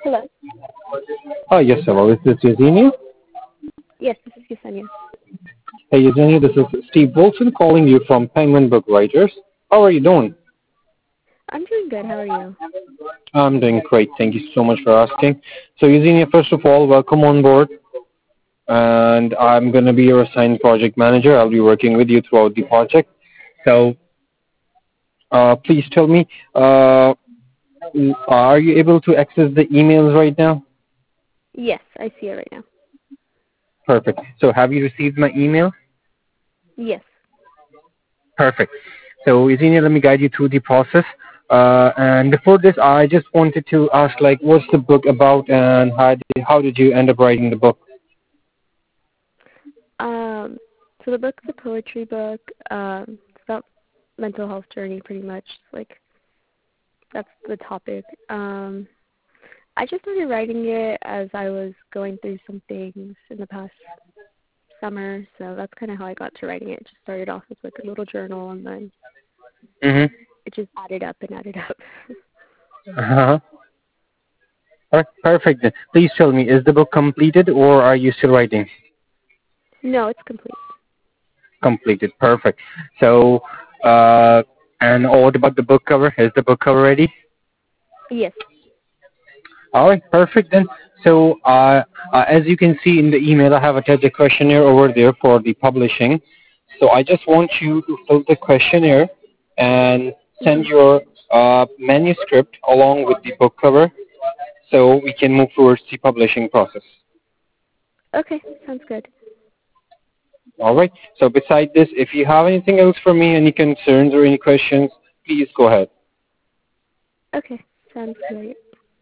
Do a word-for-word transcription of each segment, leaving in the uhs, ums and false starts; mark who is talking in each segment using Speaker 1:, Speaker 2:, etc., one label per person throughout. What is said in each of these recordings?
Speaker 1: Hello.
Speaker 2: Oh, yes, hello. Is this Yesenia?
Speaker 1: Yes, this is Yesenia.
Speaker 2: Hey, Yesenia, this is Steve Wilson calling you from Penguin Book Writers. How are you doing?
Speaker 1: I'm doing good. How are you?
Speaker 2: I'm doing great. Thank you so much for asking. So, Yesenia, first of all, welcome on board. And I'm going to be your assigned project manager. I'll be working with you throughout the project. So, uh, please tell me, uh, are you able to access the emails right now?
Speaker 1: Yes, I see it right now.
Speaker 2: Perfect. So, have you received my email?
Speaker 1: Yes.
Speaker 2: Perfect. So, Yesenia, let me guide you through the process. Uh, and before this, I just wanted to ask, like, what's the book about, and how did, how did you end up writing the book?
Speaker 1: Um, so the book's a poetry book. Um, it's about mental health journey, pretty much. Like that's the topic. Um, I just started writing it as I was going through some things in the past summer, so that's kind of how I got to writing it. It just started off as like a little journal, and then
Speaker 2: Mm-hmm.
Speaker 1: it just added up and added up.
Speaker 2: Uh-huh. Per- Perfect. Then. Please tell me, is the book completed, or are you still writing?
Speaker 1: No, it's complete.
Speaker 2: Completed. Perfect. So, uh, and what about the book cover? Is the book cover ready?
Speaker 1: Yes.
Speaker 2: All right. Perfect then. So, uh, uh, as you can see in the email, I have attached a questionnaire over there for the publishing. So I just want you to fill the questionnaire and send
Speaker 1: Mhm.
Speaker 2: your uh, manuscript along with the book cover so we can move towards the publishing process.
Speaker 1: Okay, sounds good.
Speaker 2: All right. So beside this, if you have anything else for me, any concerns or any questions, please go ahead.
Speaker 1: Okay, sounds great.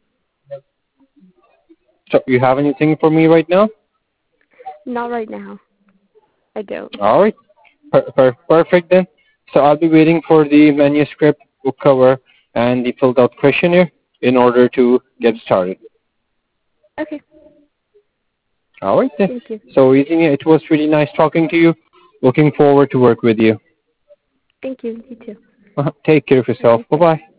Speaker 2: So you have anything for me right now?
Speaker 1: Not right now. I don't.
Speaker 2: All right. Per- per- perfect then. So I'll be waiting for the manuscript, book cover, and the filled out questionnaire in order to get started.
Speaker 1: Okay,
Speaker 2: All right then.
Speaker 1: thank you.
Speaker 2: So Eugenia, it was really nice talking to you. Looking forward to work with you.
Speaker 1: Thank you. You too.
Speaker 2: Uh, Take care of yourself.
Speaker 1: Bye.
Speaker 2: Bye bye.